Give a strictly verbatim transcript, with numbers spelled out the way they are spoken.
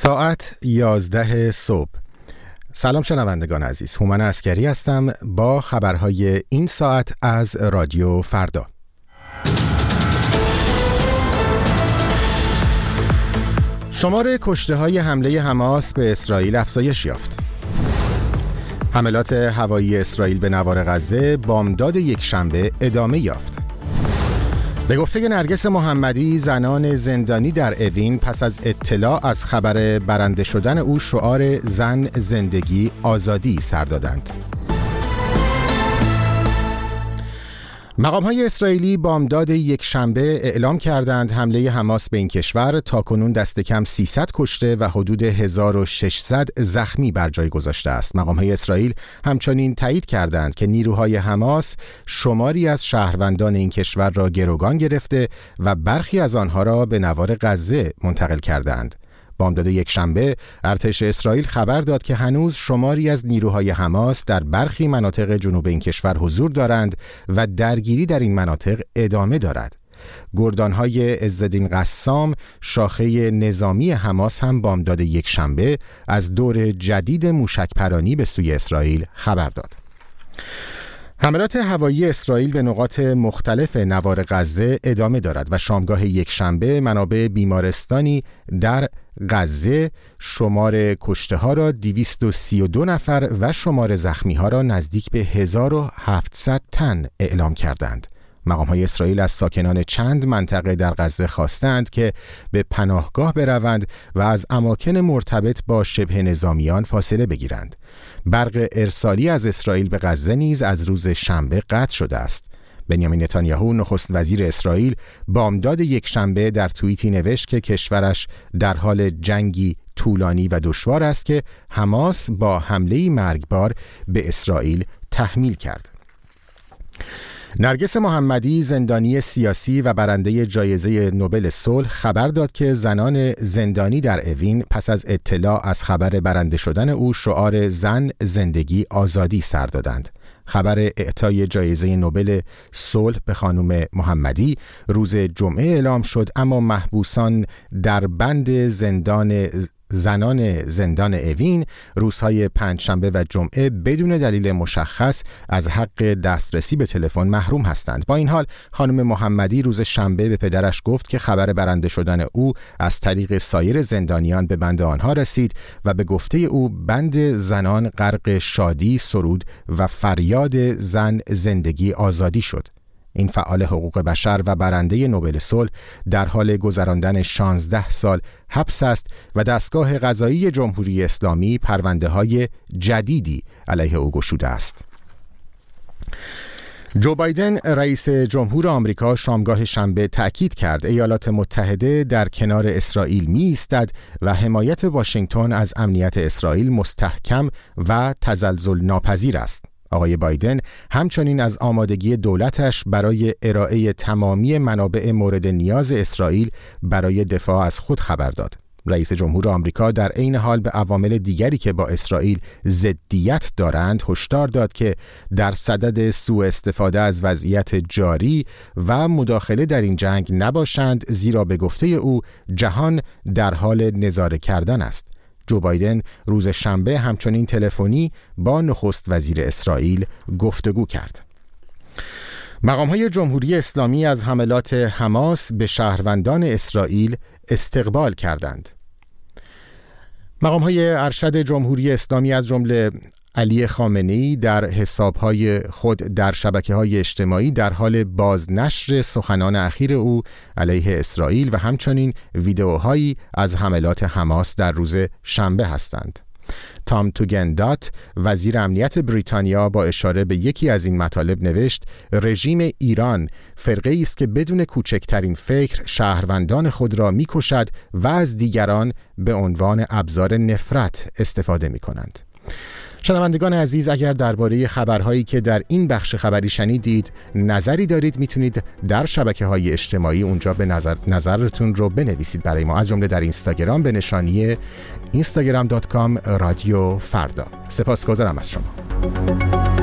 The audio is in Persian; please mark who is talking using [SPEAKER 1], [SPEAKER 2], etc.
[SPEAKER 1] ساعت یازده صبح. سلام شنوندگان عزیز، هومن عسکری هستم با خبرهای این ساعت از رادیو فردا. شمار کشته های حمله حماس به اسرائیل افزایش یافت. حملات هوایی اسرائیل به نوار غزه بامداد یک شنبه ادامه یافت. به گفته نرگس محمدی، زنان زندانی در اوین پس از اطلاع از خبر برنده شدن او شعار زن، زندگی، آزادی سر دادند. مقام‌های اسرائیلی بامداد یک شنبه اعلام کردند حمله حماس به این کشور تاکنون دست کم سیصد کشته و حدود هزار و ششصد زخمی بر جای گذاشته است. مقام‌های اسرائیل همچنین تایید کردند که نیروهای حماس شماری از شهروندان این کشور را گروگان گرفته و برخی از آنها را به نوار غزه منتقل کردند. بامداد یک شنبه ارتش اسرائیل خبر داد که هنوز شماری از نیروهای حماس در برخی مناطق جنوب این کشور حضور دارند و درگیری در این مناطق ادامه دارد. گردانهای عزالدین قسام، شاخه نظامی حماس، هم بامداد یک شنبه از دور جدید موشکپرانی به سوی اسرائیل خبر داد. حملات هوایی اسرائیل به نقاط مختلف نوار غزه ادامه دارد و شامگاه یک شنبه منابع بیمارستانی در غزه شمار کشته ها را دویست و سی و دو نفر و شمار زخمی ها را نزدیک به هزار و هفتصد تن اعلام کردند. مقام‌های اسرائیل از ساکنان چند منطقه در غزه خواستند که به پناهگاه بروند و از اماکن مرتبط با شبه نظامیان فاصله بگیرند. برق ارسالی از اسرائیل به غزه نیز از روز شنبه قطع شده است. بنیامین نتانیاهو نخست وزیر اسرائیل بامداد یک شنبه در توییتی نوشت که کشورش در حال جنگی طولانی و دشوار است که حماس با حمله‌ای مرگبار به اسرائیل تحمیل کرد. نرگس محمدی، زندانی سیاسی و برنده جایزه نوبل صلح، خبر داد که زنان زندانی در اوین پس از اطلاع از خبر برنده شدن او شعار زن، زندگی، آزادی سر دادند. خبر اعطای جایزه نوبل صلح به خانم محمدی روز جمعه اعلام شد، اما محبوسان در بند زندان زنان زندان اوین روزهای پنجشنبه و جمعه بدون دلیل مشخص از حق دسترسی به تلفن محروم هستند. با این حال خانم محمدی روز شنبه به پدرش گفت که خبر برنده شدن او از طریق سایر زندانیان به بند آنها رسید و به گفته او بند زنان غرق شادی، سرود و فریاد زن، زندگی، آزادی شد. این فعال حقوق بشر و برنده نوبل صلح در حال گذراندن شانزده سال حبس است و دستگاه قضایی جمهوری اسلامی پرونده‌های جدیدی علیه او گشوده است. جو بایدن رئیس جمهور آمریکا شامگاه شنبه تأکید کرد ایالات متحده در کنار اسرائیل می ایستد و حمایت واشنگتن از امنیت اسرائیل مستحکم و تزلزل ناپذیر است. آقای بایدن همچنین از آمادگی دولتش برای ارائه تمامی منابع مورد نیاز اسرائیل برای دفاع از خود خبر داد. رئیس جمهور آمریکا در عین حال به عوامل دیگری که با اسرائیل ضدیت دارند هشدار داد که در صدد سوء استفاده از وضعیت جاری و مداخله در این جنگ نباشند، زیرا به گفته او جهان در حال نظاره کردن است. جو بایدن روز شنبه همچنین تلفنی با نخست وزیر اسرائیل گفتگو کرد. مقام‌های جمهوری اسلامی از حملات حماس به شهروندان اسرائیل استقبال کردند. مقام‌های ارشد جمهوری اسلامی از جمله علی خامنه‌ای در حساب‌های خود در شبکه‌های اجتماعی در حال بازنشر سخنان اخیر او علیه اسرائیل و همچنین ویدئوهایی از حملات حماس در روز شنبه هستند. تام توگندات، وزیر امنیت بریتانیا، با اشاره به یکی از این مطالب نوشت: رژیم ایران فرقه‌ای است که بدون کوچکترین فکر شهروندان خود را می‌کشد و از دیگران به عنوان ابزار نفرت استفاده می‌کنند. شنوندگان عزیز، اگر درباره خبرهایی که در این بخش خبری شنیدید نظری دارید، میتونید در شبکه‌های اجتماعی اونجا به نظر نظرتون رو بنویسید برای ما، از جمله در اینستاگرام به نشانی اینستاگرام دات کام رادیو فردا. سپاسگزارم از شما.